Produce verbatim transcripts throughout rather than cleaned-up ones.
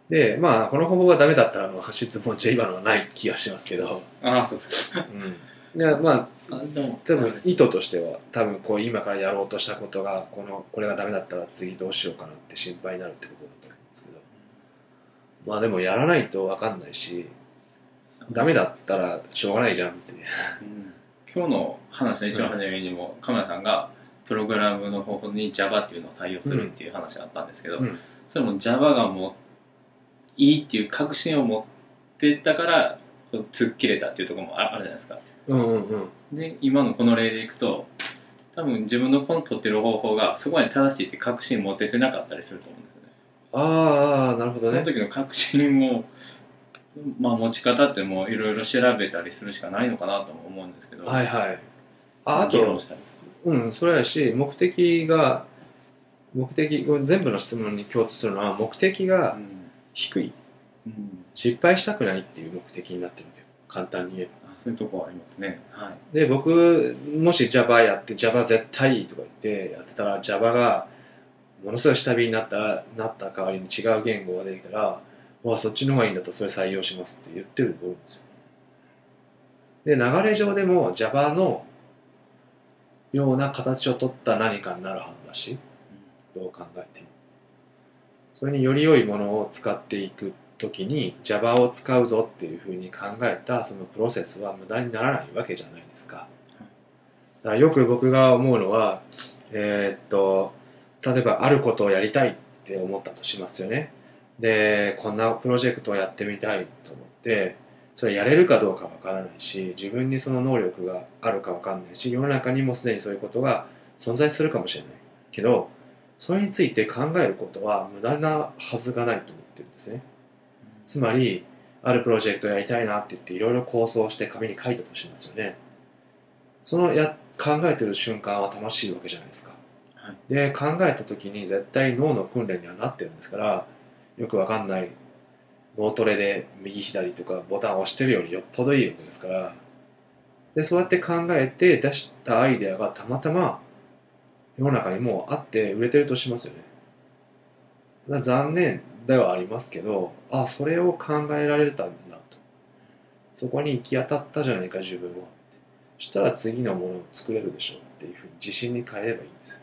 で、まあ、この方法がダメだったら、もう質問中今のはない気がしますけど。 ああ、そうですか。 うん。いや、まあ、 あでも多分意図としては、多分こう今からやろうとしたことが、この、これがダメだったら次どうしようかなって心配になるってことだと思うんですけど。まあでもやらないと分かんないし、ダメだったらしょうがないじゃんっていう。 うん、今日の話の一番初めにも、カメラさんがプログラムの方法に Java っていうのを採用するっていう話があったんですけど、 うん、 それも Java がもういいっていう確信を持ってたから突っ切れたっていうところもあるじゃないですか。 うんうんうん。 で今のこの例でいくと、多分自分のこの取ってる方法がそこまで正しいって確信持ててなかったりすると思うんですよね。 ああ、なるほどね。 その時の確信を、まあ、持ち方ってもういろいろ調べたりするしかないのかなとも思うんですけど。 はいはい。ああと議論したり、 うん、それやし、目的が、目的、全部の質問に共通するのは、目的が低い。 うんうん、 失敗したくないっていう目的になってるわけよ。簡単に言えば。 あ、そういうとこありますね。はい。 で、僕、もし Java やって、Java 絶対いいとか言ってやってたら、Java がものすごい下火になったら、なった代わりに違う言語が出てきたら、わあ、そっちの方がいいんだったらそれ採用しますって言ってると思うんですよ。で、流れ上でも Java のような形を取った何かになるはずだし、どう考えても。それにより良いものを使っていくときに Java を使うぞっていうふうに考えたそのプロセスは無駄にならないわけじゃないですか。だからよく僕が思うのは、えーっと、例えばあることをやりたいって思ったとしますよね。で、こんなプロジェクトをやってみたいと思って、それやれるかどうかわからないし、自分にその能力があるかわかんないし、世の中にもすでにそういうことが存在するかもしれないけど、それについて考えることは無駄なはずがないと思ってるんですね。つまり、あるプロジェクトやりたいなって言っていろいろ構想して紙に書いたとしますよね。そのや考えてる瞬間は楽しいわけじゃないですか。 はい、 で、考えた時に絶対脳の訓練にはなってるんですから、よくわかんない脳トレで右左とかボタンを押してるよりよっぽどいいわけですから、で、そうやって考えて出したアイデアがたまたま世の中にもうあって売れてるとしますよね。だから残念ではありますけど、あ、それを考えられたんだと。そこに行き当たったじゃないか自分は。そしたら次のものを作れるでしょうっていうふうに自信に変えればいいんですよ。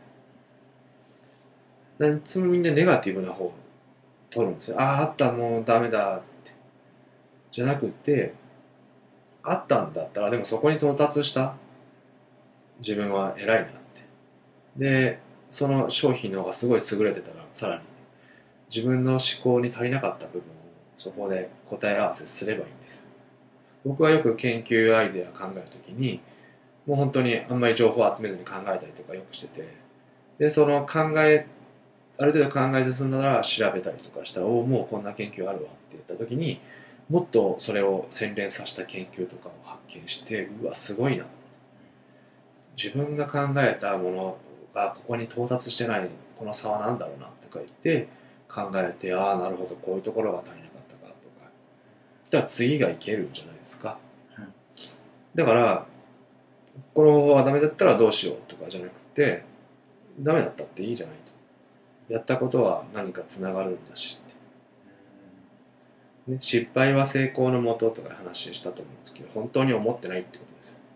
いつもみんなネガティブな方を取るんですよ。ああ、あった、もうダメだって。じゃなくて、あったんだったら、でもそこに到達した自分は偉いなって。で、その商品の方がすごい優れてたら、さらに自分の思考に足りなかった部分をそこで答え合わせすればいいんですよ。僕はよく研究アイデア考えるときに、もう本当にあんまり情報を集めずに考えたりとかよくしてて、で、その考え、ある程度考え進んだら調べたりとかしたら、おお、もうこんな研究あるわって言ったときに、もっとそれを洗練させた研究とかを発見して、うわ、すごいな。自分が考えたものがここに到達してない、この差は何だろうなとか言って考えて、ああ、なるほど、こういうところが足りなかったかとか。じゃあ次がいけるんじゃないですか。 うん、 だから、この方法はダメだったらどうしようとかじゃなくて、ダメだったっていいじゃないと。やったことは何かつながるんだしって、ね、失敗は成功のもととか話したと思うんですけど、本当に思ってないってことですよ。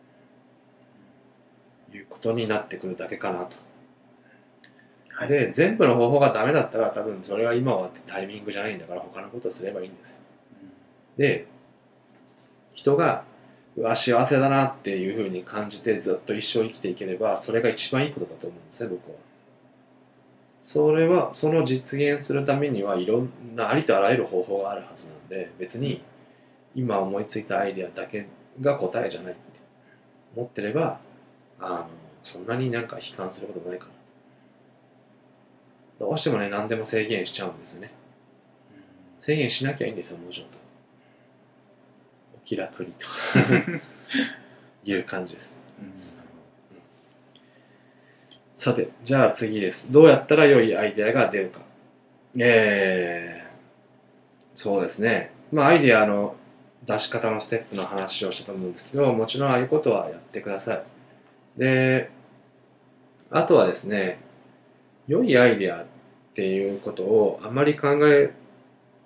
いうことになってくるだけかなと。 はい、 で、全部の方法がダメだったら多分それは今はタイミングじゃないんだから他のことをすればいいんですよ。で、人がうわ幸せだなっていうふうに感じてずっと一生生きていければそれが一番いいことだと思うんですね、僕は。それはその実現するためにはいろんなありとあらゆる方法があるはずなんで、別に今思いついたアイデアだけが答えじゃないって思ってれば、あのそんなになんか悲観することないかな。どうしてもね、何でも制限しちゃうんですよね。制限しなきゃいいんですよ、もうちょっと。お気楽にという感じです。うん、さて、じゃあ次です。どうやったら良いアイデアが出るか。えー、そうですね。まあ、アイデアの出し方のステップの話をしたと思うんですけど、もちろんああいうことはやってください。で、あとはですね、良いアイデアっていうことをあまり考え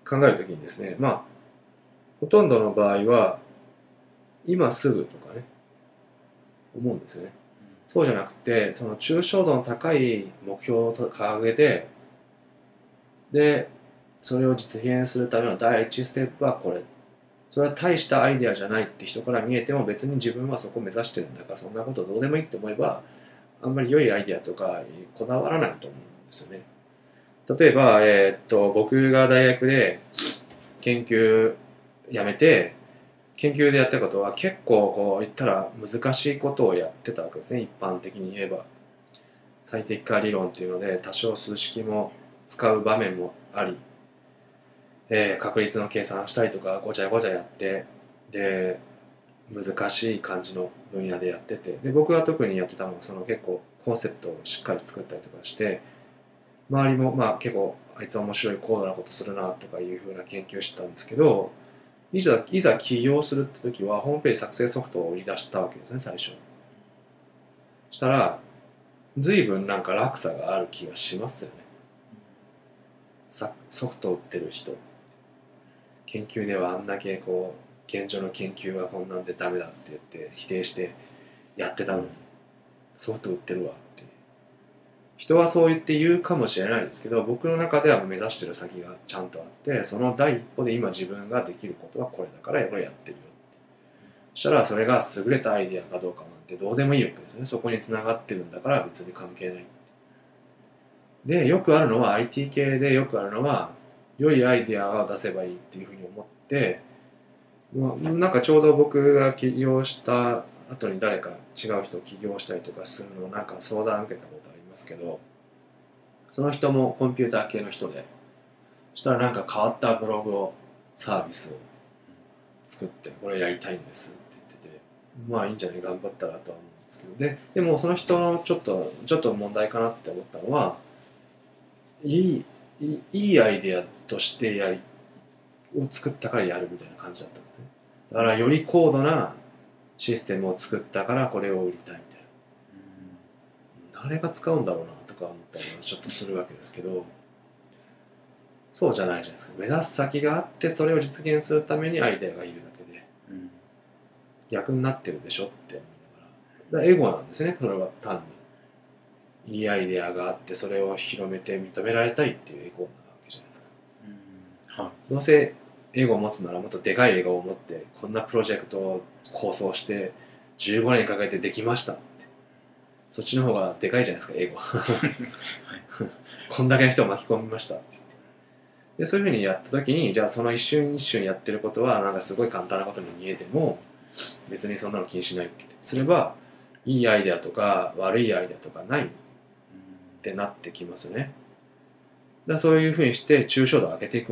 考えるときにですね、まあほとんどの場合は今すぐとかね思うんですよね。そうじゃなくて、その抽象度の高い目標を掲げて、でそれを実現するための第一ステップはこれ。それは大したアイデアじゃないって人から見えても、別に自分はそこを目指してるんだから、そんなことどうでもいいって思えば、あんまり良いアイデアとかこだわらないと思うんですよね。例えば、えーっと僕が大学で研究やめて、研究でやったことは結構こう言ったら難しいことをやってたわけですね。一般的に言えば最適化理論っていうので、多少数式も使う場面もあり、えー確率の計算したりとかごちゃごちゃやって、で難しい感じの分野でやってて、で僕が特にやってたのはその結構コンセプトをしっかり作ったりとかして、周りもまあ結構あいつは面白い高度なことするなとかいうふうな研究をしてたんですけど、いざいざ起業するって時はホームページ作成ソフトを売り出したわけですね、最初。したら随分なんか落差がある気がしますよね。さソフトを売ってる人、研究ではあんだけこう現状の研究はこんなんでダメだって言って否定してやってたのに、ソフト売ってるわって人はそう言って言うかもしれないんですけど、僕の中では目指してる先がちゃんとあって、その第一歩で今自分ができることはこれだからこれやってるよ。そしたらそれが優れたアイデアかどうかなんてどうでもいいわけですよね。そこに繋がってるんだから別に関係ない。でよくあるのは アイティー 系でよくあるのは、良いアイデアを出せばいいっていうふうに思って、まあ、なんかちょうど僕が起業した後に誰か違う人を起業したりとかするのをなんか相談受けたことありますけど、その人もコンピューター系の人で、そしたらなんか変わったブログをサービスを作ってこれやりたいんですって言ってて、まあいいんじゃない頑張ったらとは思うんですけど、ででもその人のちょっとちょっと問題かなって思ったのは、いいいいアイデアとしてやりを作ったからやるみたいな感じだったんですね。だからより高度なシステムを作ったからこれを売りたいみたいな、誰が使うんだろうなとか思ったりはちょっとするわけですけど、そうじゃないじゃないですか。目指す先があってそれを実現するためにアイデアがいるだけで、逆になってるでしょって思いながら、だからエゴなんですよね。それは単にいいアイデアがあってそれを広めて認められたいっていうエゴなわけじゃないですか。 はい、 どうせエゴを持つならもっとでかいエゴを持って、こんなプロジェクトを構想してじゅうごねんかけてできましたって、そっちの方がでかいじゃないですか、エゴこんだけの人を巻き込みましたって言って、でそういうふうにやった時に、じゃあその一瞬一瞬やってることはなんかすごい簡単なことに見えても別にそんなの気にしないってすれば、いいアイデアとか悪いアイデアとかないってなってきますよね。だからそういうふうにして抽象度を上げていく、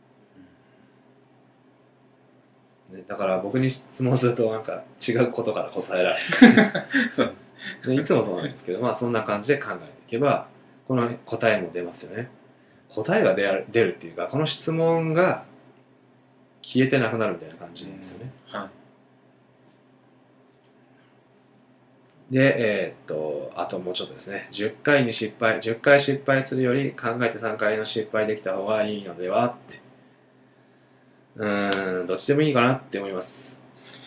ね、だから僕に質問するとなんか違うことから答えられるそうでいつもそうなんですけど、まあそんな感じで考えていけばこの答えも出ますよね。答えが出る、出るっていうか、この質問が消えてなくなるみたいな感じですよね。 はい、 で、えー、っとあともうちょっとですね、じゅっかいに失敗じゅっかい失敗するより考えてさんかいの失敗できた方がいいのではって、うーんどっちでもいいかなって思います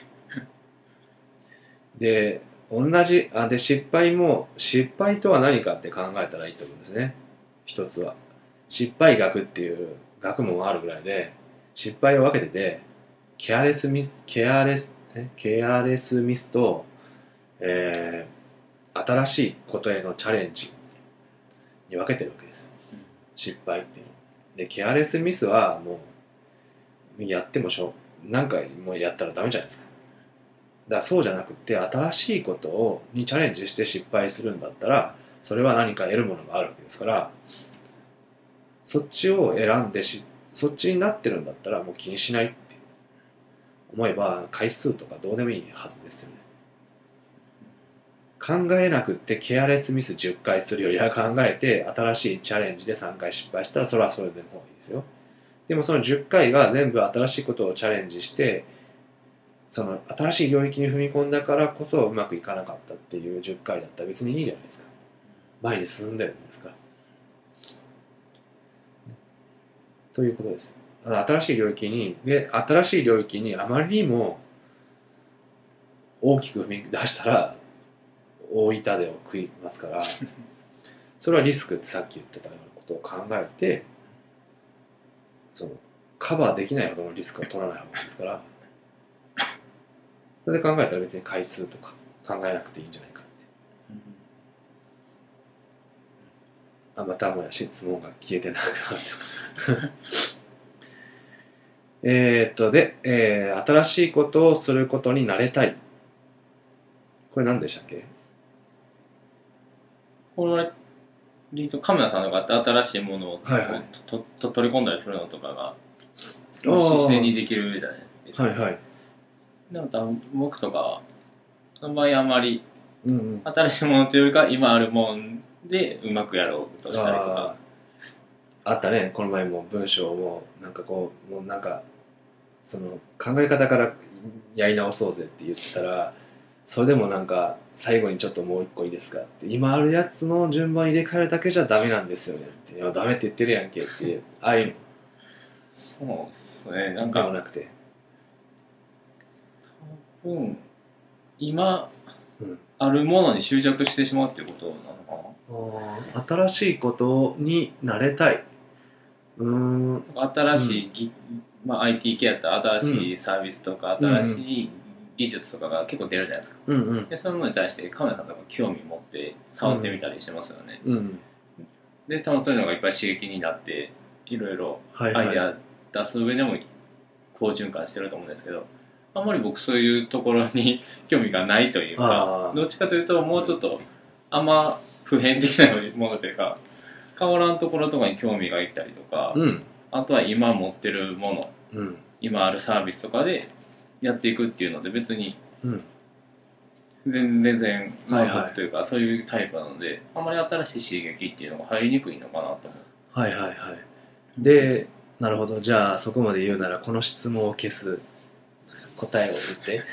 で同じあで失敗も失敗とは何かって考えたらいいと思うんですね。一つは失敗学っていう学問があるぐらいで、失敗を分けてて、ケアレスミスケアレスケアレスミスと、えー新しいことへのチャレンジに分けてるわけです、失敗っていうので。ケアレスミスはもうやってもしょう何回もやったらダメじゃないですか。だからそうじゃなくて、新しいことをにチャレンジして失敗するんだったら、それは何か得るものがあるわけですから、そっちを選んでしそっちになってるんだったらもう気にしないって思えば、回数とかどうでもいいはずですよね。考えなくってケアレスミスじゅっかいするよりは、考えて新しいチャレンジでさんかい失敗したらそれはそれでの方がいいですよ。でもそのじゅっかいが全部新しいことをチャレンジして、その新しい領域に踏み込んだからこそうまくいかなかったっていうじゅっかいだったら別にいいじゃないですか。前に進んでるんですから。ということです。 新しい領域にで新しい領域にあまりにも大きく踏み出したら大痛手を食いますからそれはリスクってさっき言ってたようなことを考えてそのカバーできないほどのリスクは取らない方がいいですからそれで考えたら別に回数とか考えなくていいんじゃないかって、あまたもや質問が消えてなくなってえっとで、えー、新しいことをすることに慣れたい。これ何でしたっけ？ これはカメラさんとかって新しいものを、 はいはい、 ととと取り込んだりするのとかがあ自然にできるじゃないですか。 はいはい。 でも多分僕とかはその場合あんまりうんうん、 新しいものというよりか今あるもんでうまくやろうとしたりとか。 あったね、この前も文章をなんかこうもうなんかその考え方からやり直そうぜって言ったらそれでもなんか最後にちょっともう一個いいですかって今あるやつの順番入れ替えるだけじゃダメなんですよねっていやダメって言ってるやんけってああいうのそうですね、なんでもかなくて多分今うんあるものに執着してしまうっていうことなのかな。 あ新しいことに慣れたい。うーん新しいぎ、まあ、アイティー 系やったら新しいサービスとか、 うん新しい技術とかが結構出るじゃないですか。 うんうんでそういうものに対してカメラさんとか興味持って触ってみたりしてますよね。 うんで多分そういうのがいっぱい刺激になっていろいろはいはいアイデア出す上でも好循環してると思うんですけど、あんまり僕そういうところに興味がないというかあーどっちかというともうちょっとあんま普遍的なものというか変わらんところとかに興味がいったりとか、 うんあとは今持ってるものうん今あるサービスとかでやっていくっていうので別にうん全全然満はいはい足というかそういうタイプなのであまり新しい刺激っていうのが入りにくいのかなと思う。 はいはいはいでなるほどじゃあそこまで言うならこの質問を消す答えを言って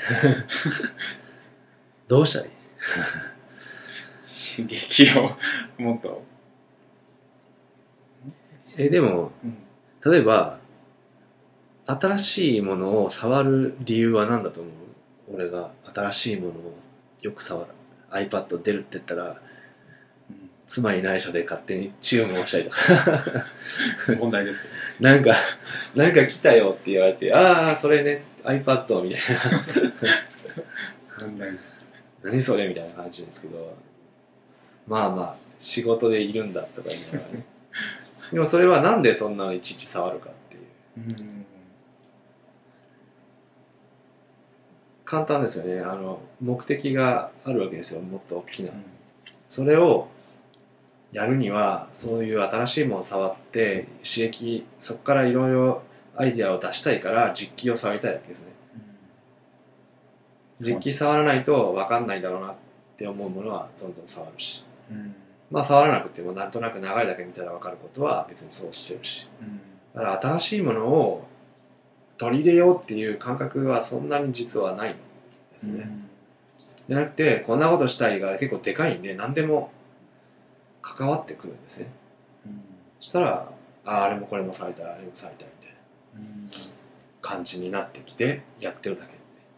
どうしたらいい刺激をもっとえでもうん例えば新しいものを触る理由は何だと思う？俺が新しいものをよく触る iPad 出るって言ったらうん妻に内緒で勝手に注文したりとか問題ですよなんかなんか来たよって言われてああそれね iPad みたいな問題です。 何それみたいな感じですけどまあまあ仕事でいるんだとか言いながらねでもそれはなんでそんなのいちいち触るかっていううん簡単ですよねあの目的があるわけですよもっと大きなそれをやるにはそういう新しいものを触って刺激そこからいろいろアイデアを出したいから実機を触りたいわけですね実機触らないと分かんないだろうなって思うものはどんどん触るしうんまあ触らなくてもなんとなく流れだけ見たら分かることは別にそうしてるしうんだから新しいものを取り入れようっていう感覚はそんなに実はないんですね、 うんじゃなくてこんなことしたいが結構でかいんで何でも関わってくるんですねうんそしたらああれもこれもされたいあれもされたいみたいなうん感じになってきてやってるだけ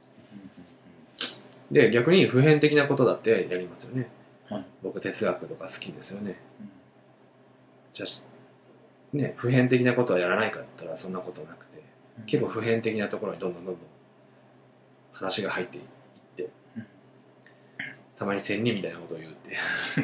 で逆に普遍的なことだってやりますよね、 はい、 僕哲学とか好きですよね、 うん、 じゃあね普遍的なことはやらないかって言ったらそんなことなくて、うん、結構普遍的なところにどんどんどんどん話が入っていって、うん、たまに仙人みたいなことを言うって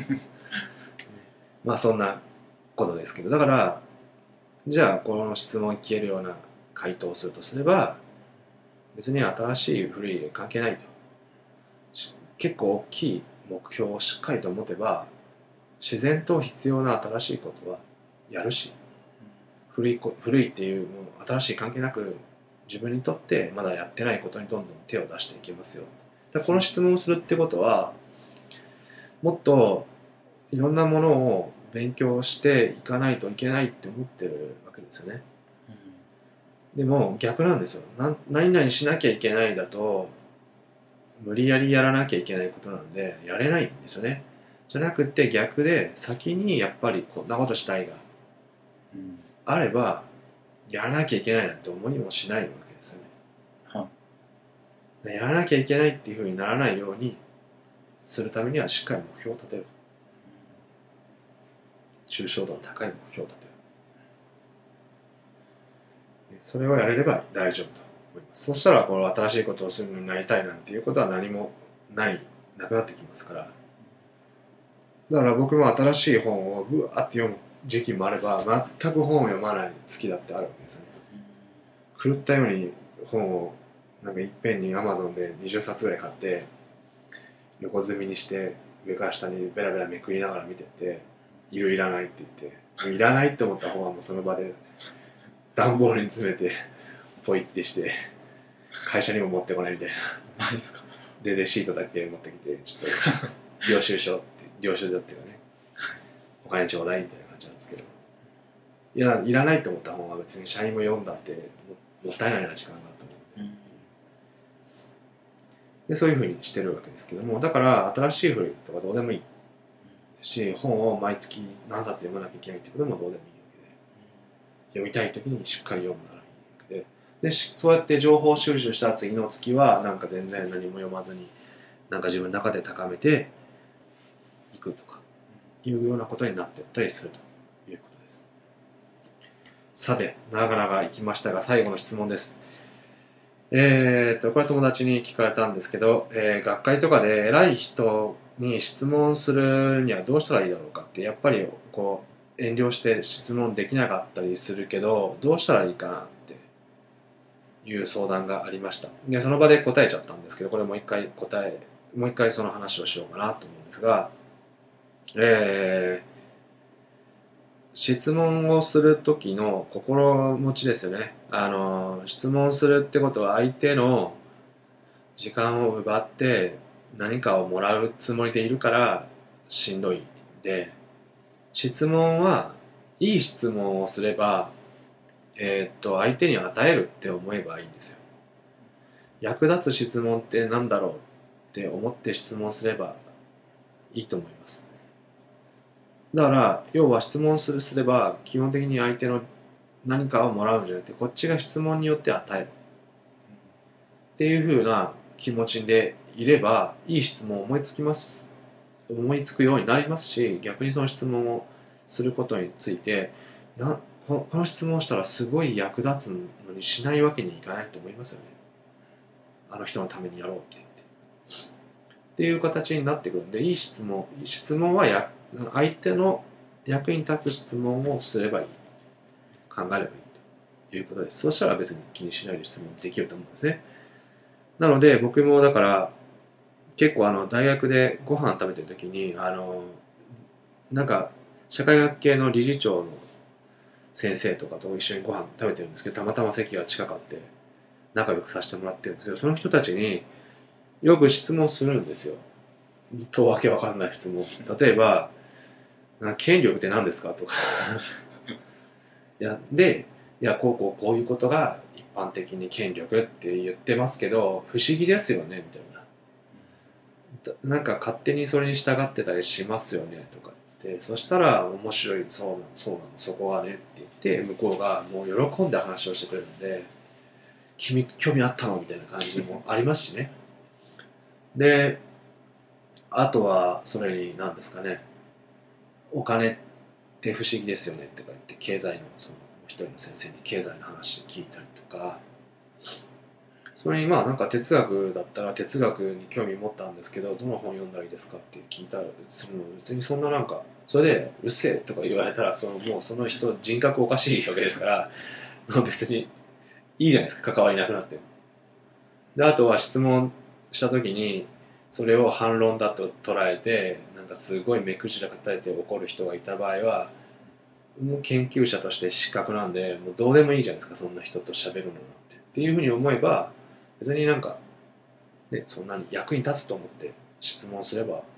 まあそんなことですけどだからじゃあこの質問に消えるような回答をするとすれば別に新しい古い関係ないと結構大きい目標をしっかりと持てば自然と必要な新しいことはやるし古い、古いっていうもの新しい関係なく自分にとってまだやってないことにどんどん手を出していきますよだこの質問をするってことはもっといろんなものを勉強していかないといけないって思ってるわけですよね、うん、でも逆なんですよな何々しなきゃいけないだと無理やりやらなきゃいけないことなんでやれないんですよねじゃなくて逆で先にやっぱりこんなことしたいがあればやらなきゃいけないなんて思いもしないわけですよね。 はやらなきゃいけないっていうふうにならないようにするためにはしっかり目標を立てる。抽象度の高い目標を立てる。それをやれれば大丈夫と思います。そしたらこの新しいことをするのになりたいなんていうことは何もないなくなってきますから。だから僕も新しい本をぶわーって読む時期もあれば、全く本を読まない月だってあるわけですよね。狂ったように本をなんかいっぺんに アマゾン でにじゅっさつぐらい買って横積みにして上から下にベラベラめくりながら見てて、いるいらないって言って、いらないって思った本はもうその場で段ボールに詰めてポイってして会社にも持ってこないみたいな。 マジですか。 でレシートだけ持ってきてちょっと領収書って領収書っていうかね、お金ちょうだいみたいな感じなんですけど、いやいらないと思った本は別に社員も読んだってもったいないな時間がと思うので、でそういうふうにしてるわけですけども、だから新しい古いとかどうでもいいし、本を毎月何冊読まなきゃいけないってこともどうでもいいわけで、読みたい時にしっかり読むならいいわけで、でそうやって情報収集した次の月はなんか全然何も読まずになんか自分の中で高めていくとかいうようなことになっていったりするということです。さて長々いきましたが最後の質問です。えー、とこれは友達に聞かれたんですけど、えー、学会とかで偉い人に質問するにはどうしたらいいだろうかって、やっぱりこう遠慮して質問できなかったりするけどどうしたらいいかなっていう相談がありました。でその場で答えちゃったんですけど、これもう一回答えもう一回その話をしようかなと思うんですが、えー質問をする時の心持ちですよね。あの質問するってことは相手の時間を奪って何かをもらうつもりでいるからしんどいんで、質問はいい質問をすれば、えーっと相手に与えるって思えばいいんですよ。役立つ質問って何だろうって思って質問すればいいと思います。だから要は質問するすれば基本的に相手の何かをもらうんじゃなくて、こっちが質問によって与えるっていう風な気持ちでいればいい質問を思いつきます思いつくようになりますし、逆にその質問をすることについてなこの質問をしたらすごい役立つのにしないわけにいかないと思いますよね。あの人のためにやろうって言ってっていう形になってくるんで、いい質問質問はや相手の役に立つ質問をすればいい、考えればいいということです。そうしたら別に気にしないで質問できると思うんですね。なので僕もだから結構あの大学でご飯食べてる時にあのなんか社会学系の理事長の先生とかと一緒にご飯食べてるんですけど、たまたま席が近かって仲良くさせてもらってるんですけど、その人たちによく質問するんですよ。とわけわかんない質問。例えば権力って何ですかとかいやでいやこうこうこういうことが一般的に権力って言ってますけど不思議ですよねみたいな、なんか勝手にそれに従ってたりしますよねとかって、そしたら面白い、そうなのそうなのそこはねって言って向こうがもう喜んで話をしてくれるんで、君興味あったのみたいな感じもありますしね。であとはそれに何ですかね、お金って不思議ですよねとか言って経済のその一人の先生に経済の話聞いたりとか、それにまあなんか哲学だったら哲学に興味持ったんですけどどの本読んだらいいですかって聞いたらするの別にそんななんかそれでうっせえとか言われたらそのもうその人人格おかしいわけですからもう別にいいじゃないですか、関わりなくなっても。であとは質問した時にそれを反論だと捉えてなんかすごい目くじら叩いて怒る人がいた場合はもう研究者として失格なんでもうどうでもいいじゃないですか、そんな人と喋るのなんてっていうふうに思えば別になんか、ね、そんなに役に立つと思って質問すれば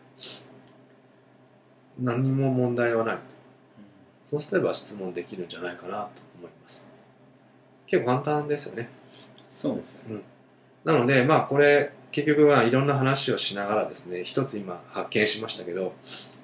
何にも問題はないと、そうすれば質問できるんじゃないかなと思います。結構簡単ですよね。 そうですよね、 うん、なのでまあこれ結局はいろんな話をしながらですね、一つ今発見しましたけど、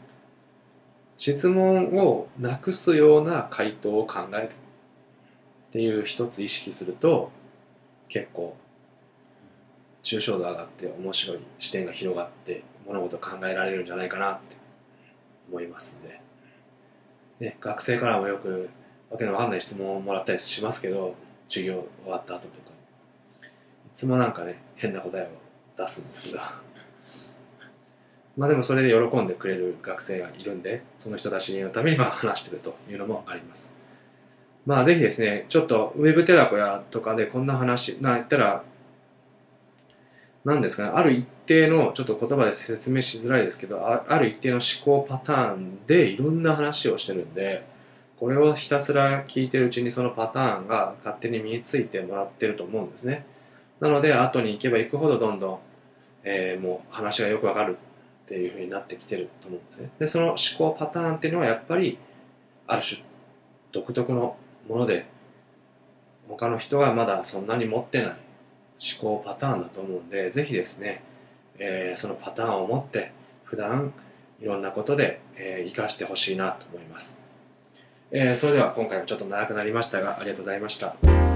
質問をなくすような回答を考えるっっていう一つ意識すると結構抽象度上がって面白い視点が広がって物事を考えられるんじゃないかなって思いますんで、ね、学生からもよくわけのわかんない質問をもらったりしますけど、授業終わった後とかいつもなんかね変な答えを出すんですけどまあでもそれで喜んでくれる学生がいるんで、その人たちのためにまあ話してるというのもあります。まあぜひですね、ちょっとウェブ寺子屋とかでこんな話、まあ言ったら、なんですかね、ある一定の、ちょっと言葉で説明しづらいですけど、あある一定の思考パターンでいろんな話をしてるんで、これをひたすら聞いてるうちにそのパターンが勝手に身についてもらってると思うんですね。なので、後に行けば行くほどどんどん、えーもう話がよくわかるっていう風になってきてると思うんですね。で、その思考パターンっていうのはやっぱり、ある種独特のもので、他の人がまだそんなに持ってない思考パターンだと思うんで、ぜひですね、えーそのパターンを持って普段いろんなことで、えー、活かしてほしいなと思います。えーそれでは今回もちょっと長くなりましたが、ありがとうございました。